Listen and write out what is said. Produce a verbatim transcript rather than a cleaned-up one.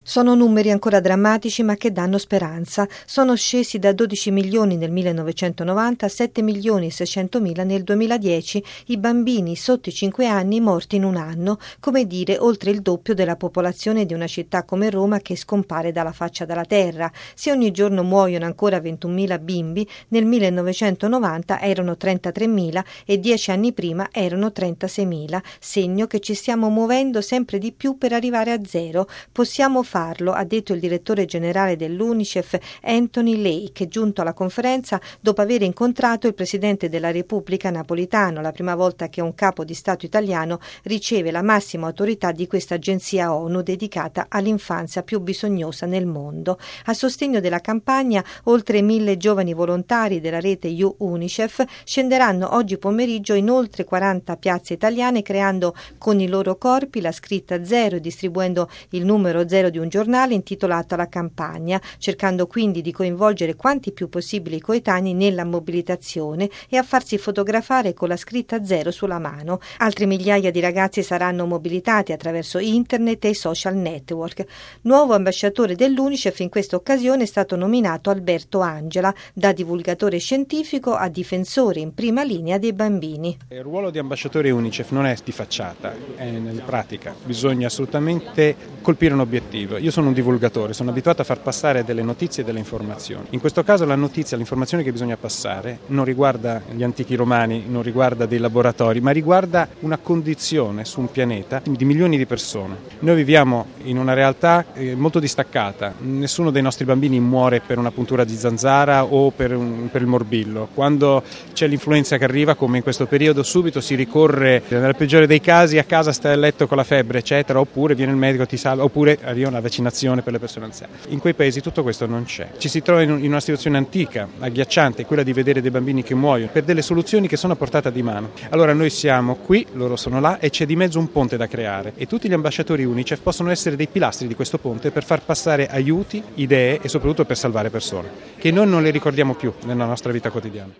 Sono numeri ancora drammatici ma che danno speranza. Sono scesi da dodici milioni nel millenovecentonovanta a sette milioni e seicentomila nel duemiladieci i bambini sotto i cinque anni morti in un anno, come dire oltre il doppio della popolazione di una città come Roma che scompare dalla faccia della terra. Se ogni giorno muoiono ancora ventunomila bimbi, nel millenovecentonovanta erano trentatremila e dieci anni prima erano trentaseimila, segno che ci stiamo muovendo sempre di più per arrivare a zero. Possiamo fare farlo, ha detto il direttore generale dell'UNICEF Anthony Lake, giunto alla conferenza dopo aver incontrato il presidente della Repubblica Napolitano, la prima volta che un capo di Stato italiano riceve la massima autorità di questa agenzia ONU dedicata all'infanzia più bisognosa nel mondo. A sostegno della campagna, oltre mille giovani volontari della rete U-UNICEF scenderanno oggi pomeriggio in oltre quaranta piazze italiane, creando con i loro corpi la scritta zero e distribuendo il numero zero di un giornale intitolato alla campagna, cercando quindi di coinvolgere quanti più possibili coetanei nella mobilitazione e a farsi fotografare con la scritta zero sulla mano. Altre migliaia di ragazzi saranno mobilitati attraverso internet e i social network. Nuovo ambasciatore dell'UNICEF in questa occasione è stato nominato Alberto Angela, da divulgatore scientifico a difensore in prima linea dei bambini. Il ruolo di ambasciatore UNICEF non è di facciata, è nella pratica. Bisogna assolutamente colpire un obiettivo. Io sono un divulgatore, sono abituato a far passare delle notizie e delle informazioni. In questo caso la notizia, l'informazione che bisogna passare non riguarda gli antichi romani, non riguarda dei laboratori, ma riguarda una condizione su un pianeta di milioni di persone. Noi viviamo in una realtà molto distaccata, nessuno dei nostri bambini muore per una puntura di zanzara o per, un, per il morbillo. Quando c'è l'influenza che arriva, come in questo periodo, subito si ricorre, nel peggiore dei casi, a casa stai a letto con la febbre, eccetera, oppure viene il medico, ti salva, oppure arriva una vaccinazione per le persone anziane. In quei paesi tutto questo non c'è. Ci si trova in una situazione antica, agghiacciante, quella di vedere dei bambini che muoiono per delle soluzioni che sono a portata di mano. Allora noi siamo qui, loro sono là e c'è di mezzo un ponte da creare e tutti gli ambasciatori UNICEF possono essere dei pilastri di questo ponte per far passare aiuti, idee e soprattutto per salvare persone, che noi non le ricordiamo più nella nostra vita quotidiana.